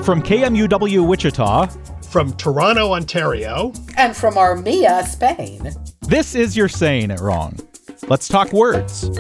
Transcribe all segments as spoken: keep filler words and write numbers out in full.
From K M U W Wichita. From Toronto, Ontario. And from Armilla, Spain. This is You're Saying It Wrong. Let's talk words.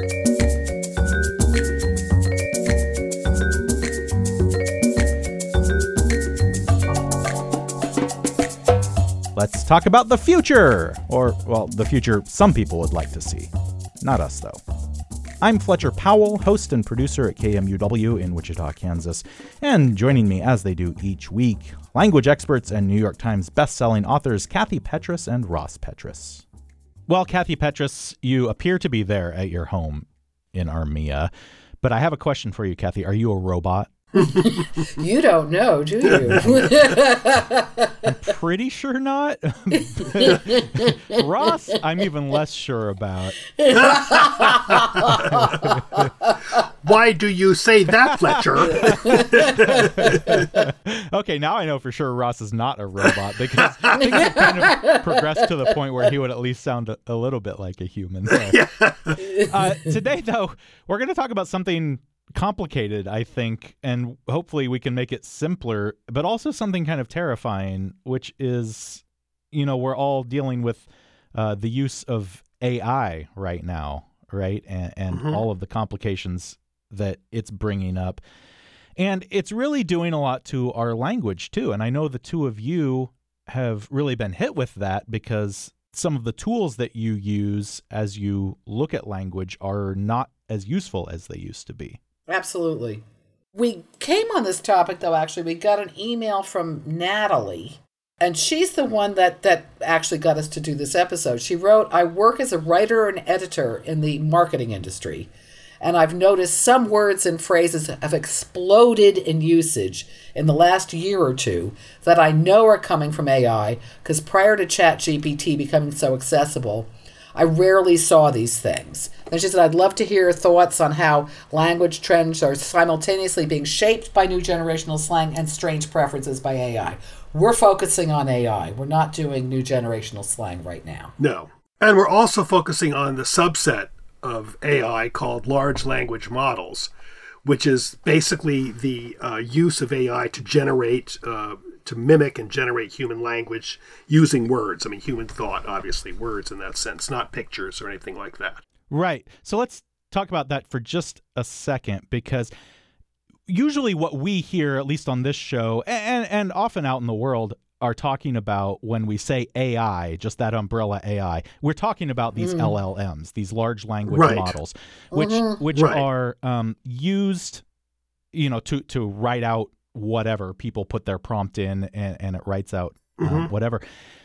Let's talk about the future. Or, well, the future some people would like to see. Not us, though. I'm Fletcher Powell, host and producer at K M U W in Wichita, Kansas. And joining me, as they do each week, language experts and New York Times best-selling authors Kathy Petrus and Ross Petrus. Well, Kathy Petrus, you appear to be there at your home in Armilla. But I have a question for you, Kathy. Are you a robot? You don't know, do you? I'm pretty sure not. Ross, I'm even less sure about. Why do you say that, Fletcher? Okay, now I know for sure Ross is not a robot, because things have kind of progressed to the point where he would at least sound a, a little bit like a human. So, Yeah. uh, today, though, we're going to talk about something complicated, I think, and hopefully we can make it simpler, but also something kind of terrifying, which is, you know, we're all dealing with uh, the use of A I right now, right? And, and mm-hmm. all of the complications that it's bringing up. And it's really doing a lot to our language, too. And I know the two of you have really been hit with that because some of the tools that you use as you look at language are not as useful as they used to be. Absolutely. We came on this topic, though, actually. We got an email from Natalie, and she's the one that, that actually got us to do this episode. She wrote, I work as a writer and editor in the marketing industry, and I've noticed some words and phrases have exploded in usage in the last year or two that I know are coming from A I, because prior to ChatGPT becoming so accessible, I rarely saw these things. And she said, I'd love to hear your thoughts on how language trends are simultaneously being shaped by new generational slang and strange preferences by A I. We're focusing on A I. We're not doing new generational slang right now. No. And we're also focusing on the subset of A I called large language models, which is basically the uh, use of A I to generate uh, to mimic and generate human language using words. I mean, human thought, obviously, words in that sense, not pictures or anything like that. Right. So let's talk about that for just a second, because usually what we hear, at least on this show, and, and often out in the world, are talking about when we say A I, just that umbrella A I, we're talking about these mm. L L Ms, these large language right. models, which mm-hmm. which right. are um, used, you know, to to write out whatever. People put their prompt in and, and it writes out um, mm-hmm. whatever.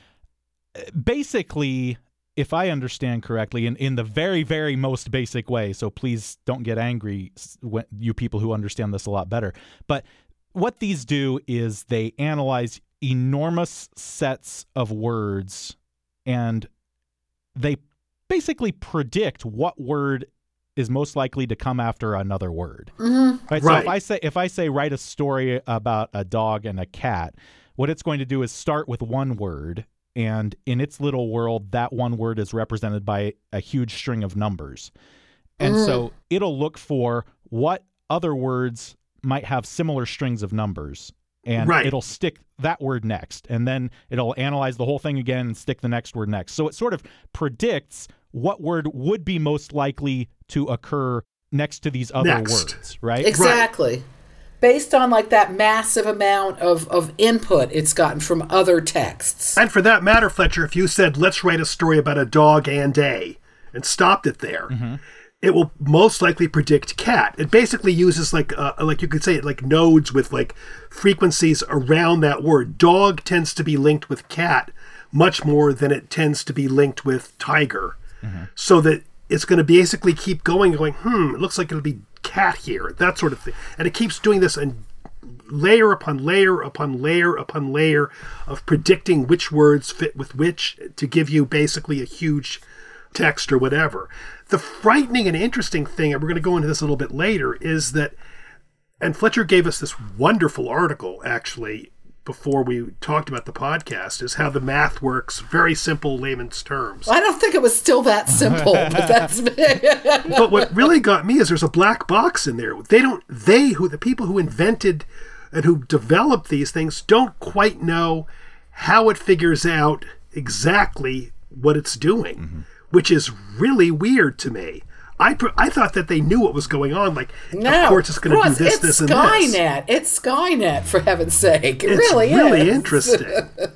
Basically, if I understand correctly, in, in the very, very most basic way, so please don't get angry, when, you people who understand this a lot better, but what these do is they analyze enormous sets of words and they basically predict what word is most likely to come after another word. Mm-hmm. Right? Right. So if I say if I say write a story about a dog and a cat, what it's going to do is start with one word, and in its little world, that one word is represented by a huge string of numbers. And mm. so it'll look for what other words might have similar strings of numbers, and right. it'll stick that word next, and then it'll analyze the whole thing again and stick the next word next. So it sort of predicts what word would be most likely to occur next to these other next. words, right? Exactly. Right. Based on like that massive amount of, of input it's gotten from other texts. And for that matter, Fletcher, if you said, let's write a story about a dog and a, and stopped it there, mm-hmm. it will most likely predict cat. It basically uses like, uh, like you could say it like nodes with like frequencies around that word. Dog tends to be linked with cat much more than it tends to be linked with tiger. Mm-hmm. So that it's going to basically keep going, going, hmm, it looks like it'll be cat here, that sort of thing. And it keeps doing this and layer upon layer upon layer upon layer of predicting which words fit with which to give you basically a huge text or whatever. The frightening and interesting thing, and we're going to go into this a little bit later, is that, and Fletcher gave us this wonderful article, actually, before we talked about the podcast, is how the math works, very simple layman's terms. I don't think it was still that simple, but that's But what really got me is there's a black box in there. They don't, they, who the people who invented and who develop these things don't quite know how it figures out exactly what it's doing, mm-hmm. which is really weird to me. I pr- I thought that they knew what was going on. Like, no, of course it's going to do this, it's this, and Skynet. this. It's Skynet, for heaven's sake. It it's really, really is. interesting.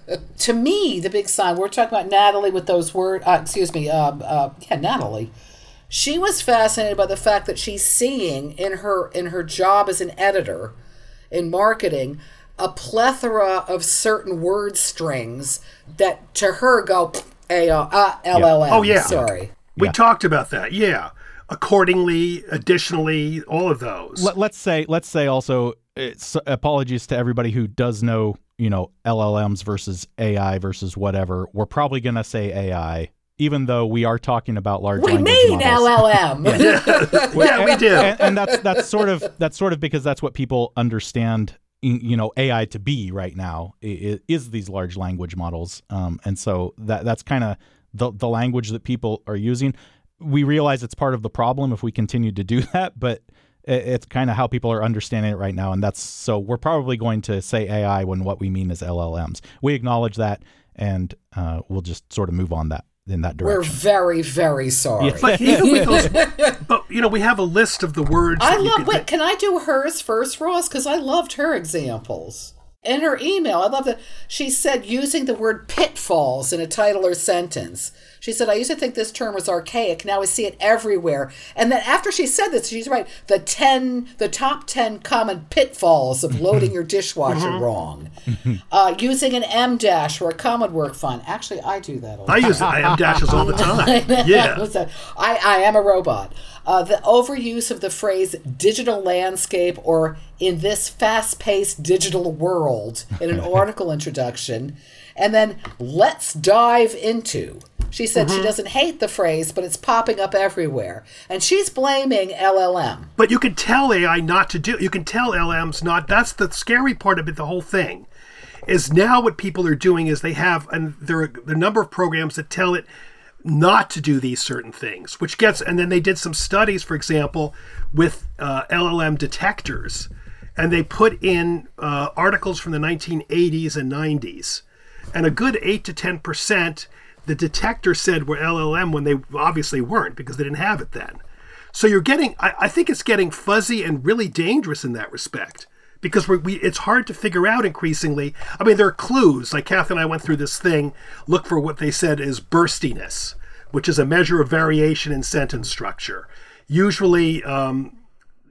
To me, the big sign, we're talking about Natalie with those words, uh, excuse me, uh, uh, yeah, Natalie. She was fascinated by the fact that she's seeing in her in her job as an editor in marketing a plethora of certain word strings that to her go A uh, L L M. Oh, yeah. Sorry. We Yeah. talked about that, yeah. Accordingly, additionally, all of those. Let, let's say, let's say also, it's, apologies to everybody who does know, you know, L L Ms versus A I versus whatever. We're probably going to say A I, even though we are talking about large We language mean models. L L M. yeah, yeah, we do. And, and that's that's sort of that's sort of because that's what people understand, you know, A I to be right now is, is these large language models, um, and so that that's kind of the the language that people are using. We realize it's part of the problem if we continue to do that, but it, it's kind of how people are understanding it right now, and that's so we're probably going to say A I when what we mean is L L Ms. We acknowledge that, and uh, we'll just sort of move on that in that direction. We're very, very sorry. Yeah. But even with those, but you know, we have a list of the words. I that you love. could, Wait, can I do hers first, Ross? Because I loved her examples. In her email, I love that she said using the word pitfalls in a title or sentence. She said, I used to think this term was archaic. Now I see it everywhere. And then after she said this, she's right. The ten, the top ten common pitfalls of loading your dishwasher wrong. Uh, using an M dash or a common work font. Actually, I do that all the I time. use I M dashes all the time. Yeah. I, I am a robot. Uh, the overuse of the phrase digital landscape or in this fast-paced digital world in an article introduction. And then let's dive into. She said mm-hmm. she doesn't hate the phrase, but it's popping up everywhere. And she's blaming L L M. But you can tell A I not to do. You can tell L L Ms not. That's the scary part of it, the whole thing. Is now what people are doing is they have, and there are a number of programs that tell it not to do these certain things, which gets, and then they did some studies, for example, with uh, L L M detectors, and they put in uh, articles from the nineteen eighties and nineties, and a good eight to ten percent the detector said were L L M when they obviously weren't because they didn't have it then. So you're getting, I, I think it's getting fuzzy and really dangerous in that respect. Because we're, we, it's hard to figure out increasingly. I mean, there are clues. Like Kath and I went through this thing. Look for what they said is burstiness, which is a measure of variation in sentence structure. Usually, um,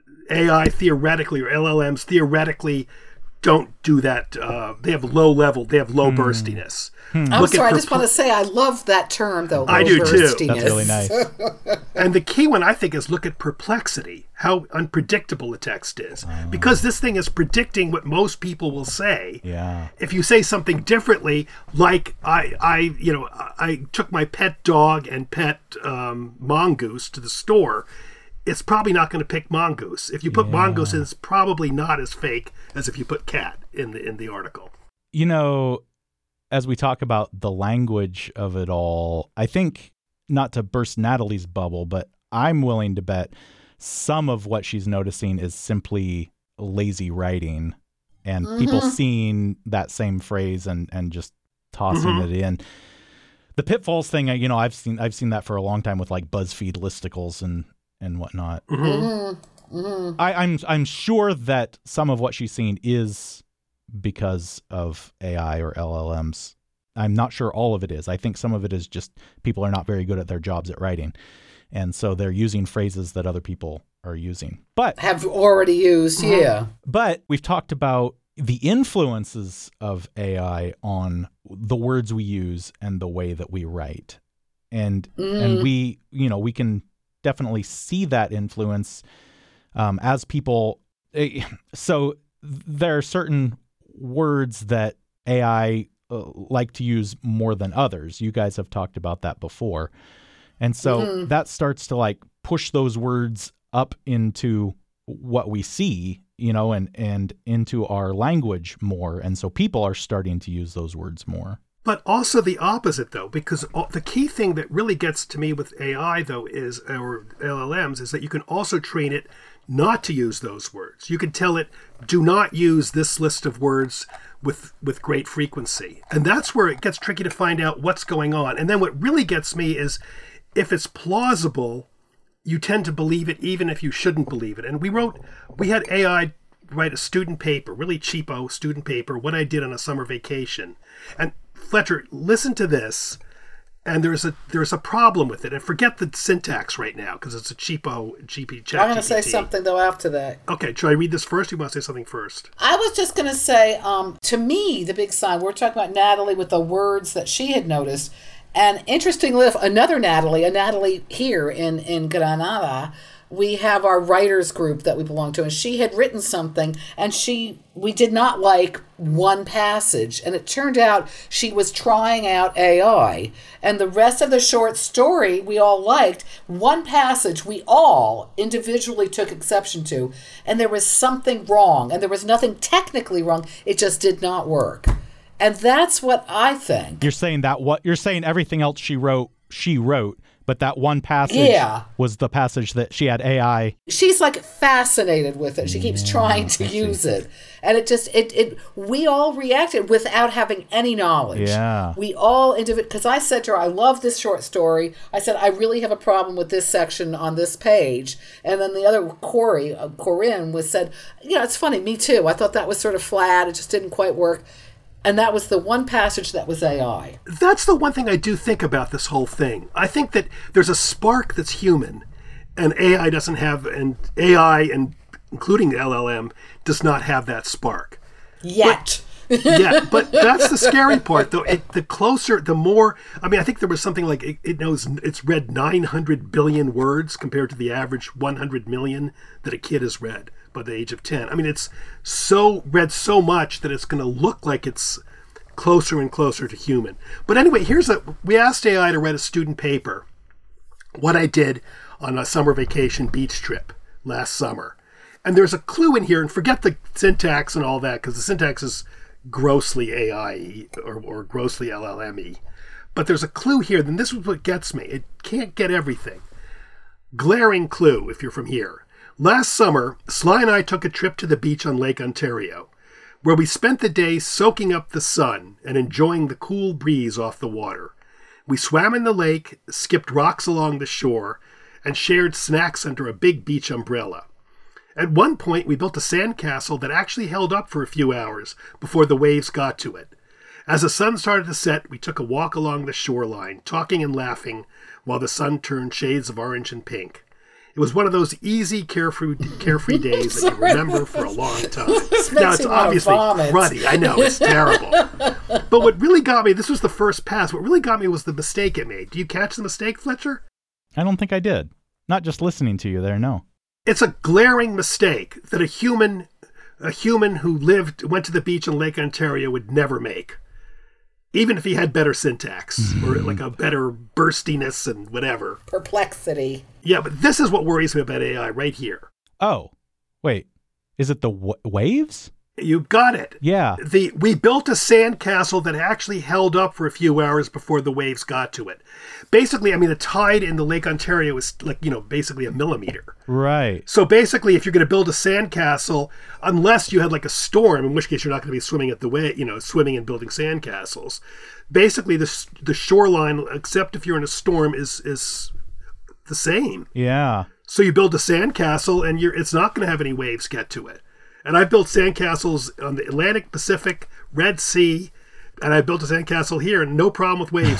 A I theoretically or L L Ms theoretically don't do that. Uh, they have low level. They have low mm. burstiness. Hmm. I'm Look sorry. I perpl- just want to say I love that term, though. I do too. That's really nice. And the key one, I think, is look at perplexity, how unpredictable the text is. Oh. Because this thing is predicting what most people will say. Yeah. If you say something differently, like I, I you know, I took my pet dog and pet um, mongoose to the store, it's probably not going to pick mongoose. If you put yeah. mongoose in, it's probably not as fake as if you put cat in the in the article. You know, as we talk about the language of it all, I think, not to burst Natalie's bubble, but I'm willing to bet some of what she's noticing is simply lazy writing and mm-hmm. people seeing that same phrase and, and just tossing mm-hmm. it in. The pitfalls thing, you know, I've seen I've seen that for a long time with like BuzzFeed listicles and, and whatnot. Mm-hmm. Mm-hmm. I, I'm I'm sure that some of what she's seeing is because of A I or L L Ms. I'm not sure all of it is. I think some of it is just people are not very good at their jobs at writing. And so they're using phrases that other people are using. But have already used, uh-huh. yeah. But we've talked about the influences of A I on the words we use and the way that we write. And mm. and we, you know, we can definitely see that influence um, as people. Uh, so there are certain words that A I uh, like to use more than others. You guys have talked about that before. And so mm-hmm. that starts to like push those words up into what we see, you know, and, and into our language more. And so people are starting to use those words more. But also the opposite, though, because the key thing that really gets to me with A I, though, is or L L Ms, is that you can also train it not to use those words. You can tell it, do not use this list of words with with great frequency. And that's where it gets tricky to find out what's going on. And then what really gets me is if it's plausible, you tend to believe it even if you shouldn't believe it. And we wrote, we had A I write a student paper, really cheapo student paper, what I did on a summer vacation. And Fletcher, listen to this. And there's a there's a problem with it. And forget the syntax right now because it's a cheapo G P chat. I'm going to say something though after that. Okay, should I read this first? Or you want to say something first? I was just going to say, um, to me, the big sign. We're talking about Natalie with the words that she had noticed, and interestingly, another Natalie, a Natalie here in in Granada. We have our writers group that we belong to, and she had written something, and she we did not like one passage, and it turned out she was trying out A I, and the rest of the short story we all liked. One passage we all individually took exception to, and there was something wrong, and there was nothing technically wrong. It just did not work, and that's what I think. You're saying that what you're saying everything else she wrote, she wrote. But that one passage yeah. was the passage that she had A I. She's like fascinated with it. She keeps yeah, trying to use it. And it just, it, it, we all reacted without having any knowledge. Yeah. We all, because I said to her, I love this short story. I said, I really have a problem with this section on this page. And then the other, Corey, uh, Corinne, was said, you know, it's funny, me too. I thought that was sort of flat. It just didn't quite work. And that was the one passage that was A I. That's the one thing I do think about this whole thing. I think that there's a spark that's human, and A I doesn't have, and A I, and including the L L M, does not have that spark. Yet. But, yeah, but that's the scary part, though. It, the closer, the more, I mean, I think there was something like, it, it knows, it's read nine hundred billion words compared to the average one hundred million that a kid has read by the age of ten. I mean, it's so read so much that it's going to look like it's closer and closer to human. But anyway, here's a, we asked A I to write a student paper, what I did on a summer vacation beach trip last summer. And there's a clue in here, and forget the syntax and all that, because the syntax is grossly A I or, or grossly L L M-y. But there's a clue here, and this is what gets me. It can't get everything. Glaring clue, if you're from here. Last summer, Sly and I took a trip to the beach on Lake Ontario, where we spent the day soaking up the sun and enjoying the cool breeze off the water. We swam in the lake, skipped rocks along the shore, and shared snacks under a big beach umbrella. At one point, we built a sandcastle that actually held up for a few hours before the waves got to it. As the sun started to set, we took a walk along the shoreline, talking and laughing while the sun turned shades of orange and pink. It was one of those easy, carefree, carefree days that you remember for a long time. Now, it's obviously cruddy. I know, it's terrible. But what really got me, this was the first pass, what really got me was the mistake it made. Do you catch the mistake, Fletcher? I don't think I did. Not just listening to you there, no. It's a glaring mistake that a human, a human who lived, went to the beach in Lake Ontario would never make. Even if he had better syntax or like a better burstiness and whatever. Perplexity. Yeah, but this is what worries me about A I right here. Oh, wait. Is it the w- waves? You got it. Yeah. The we built a sandcastle that actually held up for a few hours before the waves got to it. Basically, I mean, the tide in the Lake Ontario is like, you know, basically a millimeter. Right. So basically, if you're going to build a sandcastle, unless you had like a storm, in which case you're not going to be swimming at the way, you know, swimming and building sandcastles. Basically, the the shoreline, except if you're in a storm, is is the same. Yeah. So you build a sandcastle, and you're it's not going to have any waves get to it. And I built sandcastles on the Atlantic, Pacific, Red Sea, and I built a sandcastle here, and no problem with waves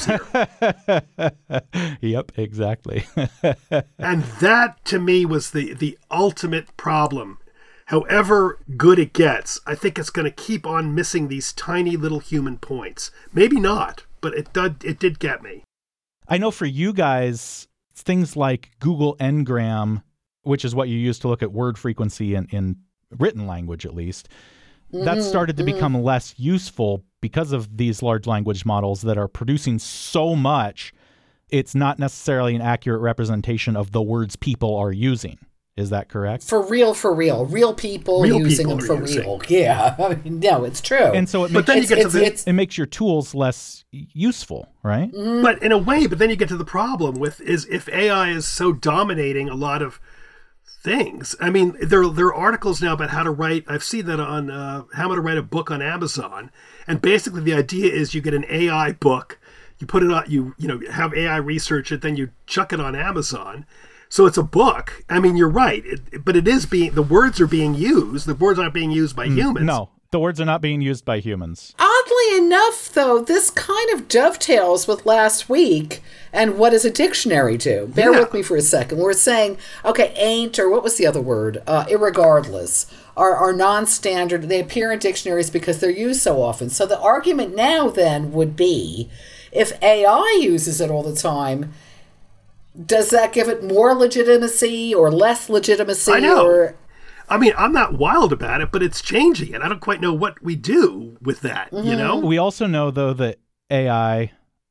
here. Yep, exactly. And that, to me, was the, the ultimate problem. However good it gets, I think it's going to keep on missing these tiny little human points. Maybe not, but it did, it did get me. I know for you guys, things like Google Ngram, which is what you use to look at word frequency in, in written language, at least, mm-hmm, that started to mm-hmm. become less useful because of these large language models that are producing so much. It's not necessarily an accurate representation of the words people are using. Is that correct? For real, for real. Real people real using people them for using. real. Yeah. I mean, no, it's true. And so it makes, but then you get to the, it makes your tools less useful, right? Mm-hmm. But in a way, but then you get to the problem with is if A I is so dominating a lot of things. I mean, there there are articles now about how to write. I've seen that on uh, how to write a book on Amazon, and basically the idea is you get an A I book, you put it on, you you know have A I research it, then you chuck it on Amazon. So it's a book. I mean, you're right, it, but it is being the words are being used. The words aren't being used by humans. No, the words are not being used by humans. Oddly enough, though, this kind of dovetails with last week and what is a dictionary do. Bear Yeah. with me for a second. We're saying, okay, ain't, or what was the other word? Uh, irregardless, are, are non-standard. They appear in dictionaries because they're used so often. So the argument now then would be, if A I uses it all the time, does that give it more legitimacy or less legitimacy? I know. Or I mean, I'm not wild about it, but it's changing, and I don't quite know what we do with that. Mm-hmm. You know, We also know, though, that A I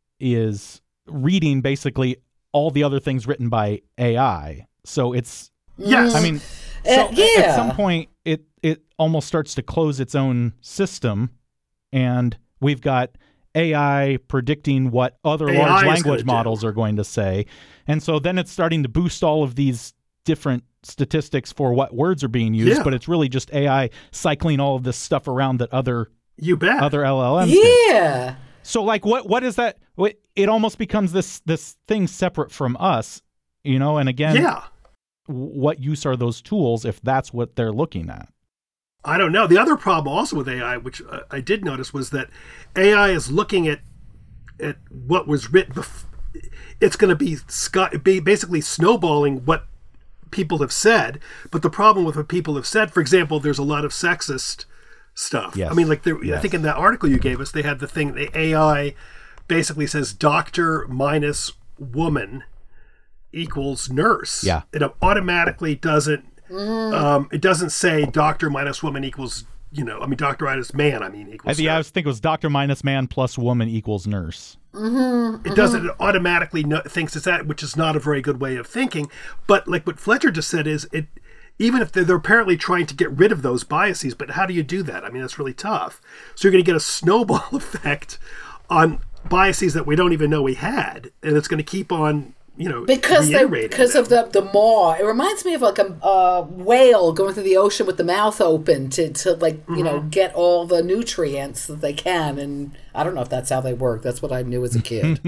is reading basically all the other things written by A I. So it's, yes. I mean, Uh, so yeah. at some point, it, it almost starts to close its own system, and we've got A I predicting what other A I large is language gonna models are going to say. And so then it's starting to boost all of these different statistics for what words are being used, Yeah. but it's really just A I cycling all of this stuff around that other you bet. other L L Ms do. yeah. So like what what is that? What- It almost becomes this this thing separate from us, you know, and again, yeah. w- what use are those tools if that's what they're looking at? I don't know. The other problem also with A I, which uh, I did notice, was that A I is looking at at what was written. Bef- it's going to be, sky- be basically snowballing what people have said. But the problem with what people have said, for example, there's a lot of sexist stuff. Yes. I mean, like there, I Yes. think in that article you gave us, they had the thing. The A I basically says doctor minus woman equals nurse. Yeah. It automatically doesn't. Um, it doesn't say doctor minus woman equals, you know, I mean, doctor minus man, I mean, I, equals. yeah, I nurse. was thinking it was doctor minus man plus woman equals nurse. It doesn't, it automatically know, thinks it's that, which is not a very good way of thinking. But like what Fletcher just said is, it, even if they're, they're apparently trying to get rid of those biases, but how do you do that? I mean, that's really tough. So you're going to get a snowball effect on biases that we don't even know we had, and it's going to keep on, you know, Because they, reiterating because them. of the the maw, it reminds me of like a, a whale going through the ocean with the mouth open to, to like you know Mm-hmm. get all the nutrients that they can. And I don't know if that's how they work. That's what I knew as a kid.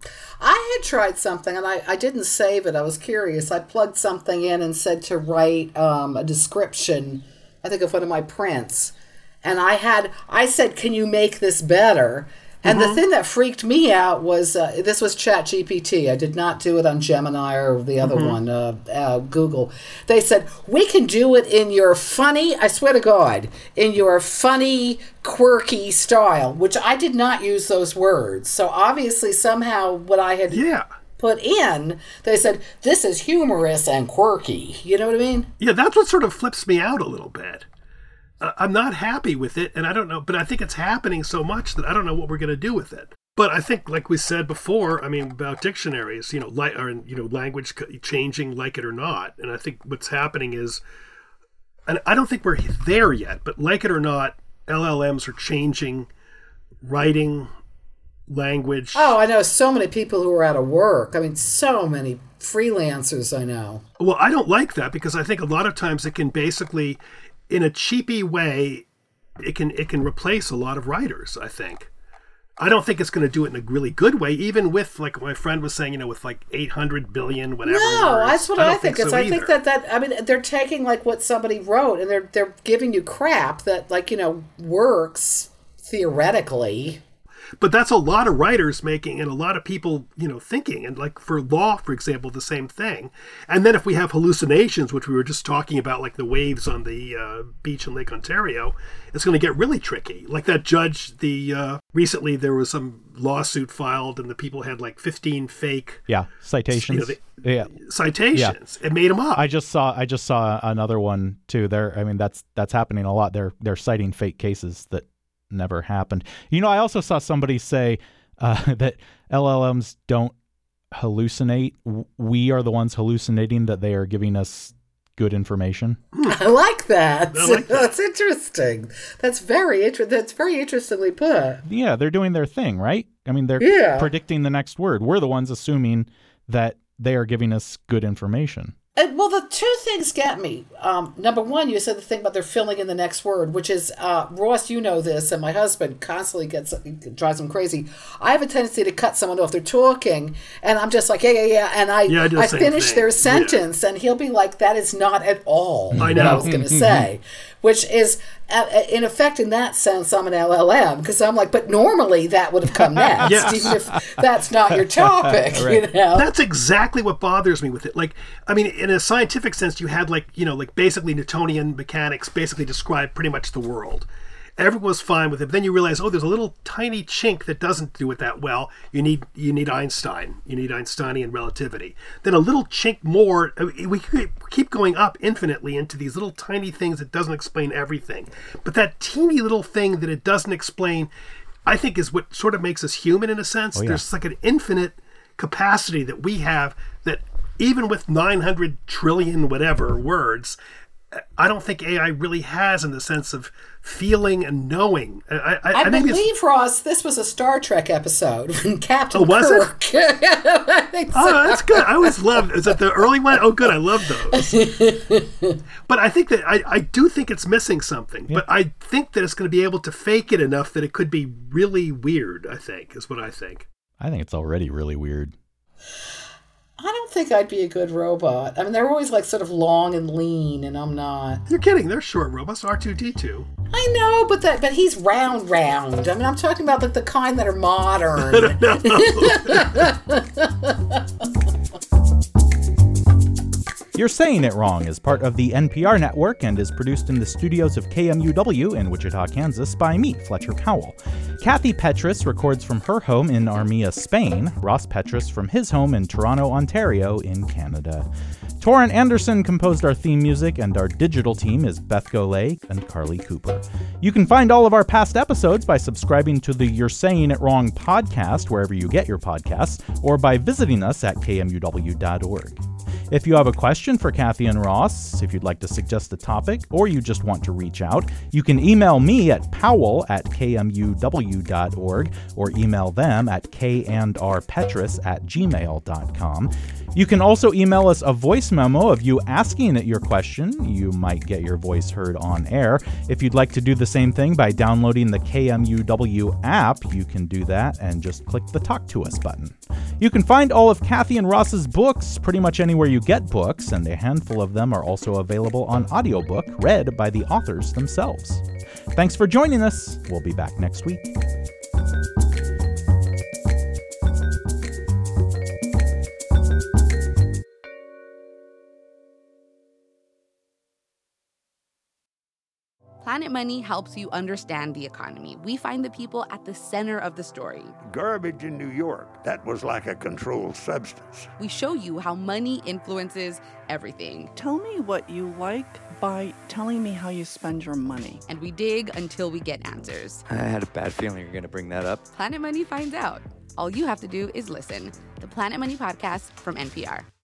I had tried something and I, I didn't save it. I was curious. I plugged something in and said to write um, a description, I think of one of my prints, and I had I said, "Can you make this better?" And the thing that freaked me out was uh, this was ChatGPT. I did not do it on Gemini or the other one, uh, uh, Google. They said, we can do it in your funny, I swear to God, in your funny, quirky style, which I did not use those words. So obviously somehow what I had Yeah. put in, they said, this is humorous and quirky. You know what I mean? Yeah, that's what sort of flips me out a little bit. Uh, I'm not happy with it, and I don't know, but I think it's happening so much that I don't know what we're going to do with it. But I think, like we said before, I mean, about dictionaries, you know, like, or, you know, language c- changing, like it or not. And I think what's happening is, and I don't think we're there yet, but like it or not, L L Ms are changing writing, language. Oh, I know so many people who are out of work. I mean, so many freelancers I know. Well, I don't like that because I think a lot of times it can basically, in a cheapy way, it can it can replace a lot of writers, I think. I don't think it's going to do it in a really good way, even with, like my friend was saying, you know, with like eight hundred billion, whatever. No, words. that's what I, don't think. It's so I think either. that, that I mean they're taking like what somebody wrote and they're they're giving you crap that like you know works theoretically. But that's a lot of writers making and a lot of people, you know, thinking. And like for law, for example, the same thing. And then if we have hallucinations, which we were just talking about, like the waves on the uh, beach in Lake Ontario, it's going to get really tricky. Like that judge, the uh, recently there was some lawsuit filed and the people had like fifteen fake Yeah, citations. You know, the- yeah. citations. It made them up. I just saw I just saw another one too. There, I mean that's that's happening a lot. They're they're citing fake cases that never happened. You know, I also saw somebody say uh, that L L Ms don't hallucinate. W- We are the ones hallucinating that they are giving us good information. I like that. I like that. That's interesting. That's very inter- That's very interestingly put. Yeah, they're doing their thing, right? I mean, they're Yeah. predicting the next word. We're the ones assuming that they are giving us good information. Uh, well, the two things get me. Um, number one, you said the thing about they're filling in the next word, which is, uh, Ross, you know this, and my husband constantly gets drives him crazy. I have a tendency to cut someone off. They're talking, and I'm just like, yeah, yeah, yeah. And I, yeah, I, do the I same finish thing. their sentence, yeah. and he'll be like, that is not at all I what know. I was going to say. Which is, uh, in effect, in that sense, I'm an L L M, because I'm like, but normally that would have come next, Yes. even if that's not your topic, Right. you know? That's exactly what bothers me with it. Like, I mean, in a scientific sense, you had like, you know, like basically Newtonian mechanics basically described pretty much the world. Everyone was fine with it. But then you realize, oh, there's a little tiny chink that doesn't do it that well. You need you need Einstein. You need Einsteinian relativity. Then a little chink more. We keep going up infinitely into these little tiny things that doesn't explain everything. But that teeny little thing that it doesn't explain, I think, is what sort of makes us human in a sense. Oh, yeah. There's like an infinite capacity that we have that even with nine hundred trillion whatever words, I don't think A I really has in the sense of feeling and knowing. I, I, I, I think believe, Ross, this was a Star Trek episode when Captain Oh, was Kirk. it? I think so. Oh, that's good. I always loved. Is that the early one? Oh, good. I love those. But I think that I, I do think it's missing something. Yeah. But I think that it's going to be able to fake it enough that it could be really weird. I think is what I think. I think it's already really weird. I don't think I'd be a good robot. I mean, they're always like sort of long and lean, and I'm not. You're kidding. They're short robots. R two D two. I know, but that but he's round, round. I mean, I'm talking about like the kind that are modern. You're Saying It Wrong is part of the N P R network and is produced in the studios of K M U W in Wichita, Kansas by me, Fletcher Powell. Kathy Petrus records from her home in Armia, Spain, Ross Petrus from his home in Toronto, Ontario in Canada. Torrin Anderson composed our theme music, and our digital team is Beth Golay and Carly Cooper. You can find all of our past episodes by subscribing to the You're Saying It Wrong podcast wherever you get your podcasts, or by visiting us at K M U W dot org. If you have a question for Kathy and Ross, if you'd like to suggest a topic, or you just want to reach out, you can email me at powell at K M U W dot org or email them at k and r petrus at gmail dot com. You can also email us a voice memo of you asking your question. You might get your voice heard on air. If you'd like to do the same thing by downloading the K M U W app, you can do that and just click the Talk to Us button. You can find all of Kathy and Ross's books pretty much anywhere you get books, and a handful of them are also available on audiobook, read by the authors themselves. Thanks for joining us. We'll be back next week. Planet Money helps you understand the economy. We find the people at the center of the story. Garbage in New York, that was like a controlled substance. We show you how money influences everything. Tell me what you like by telling me how you spend your money. And we dig until we get answers. I had a bad feeling you were going to bring that up. Planet Money finds out. All you have to do is listen. The Planet Money Podcast from N P R.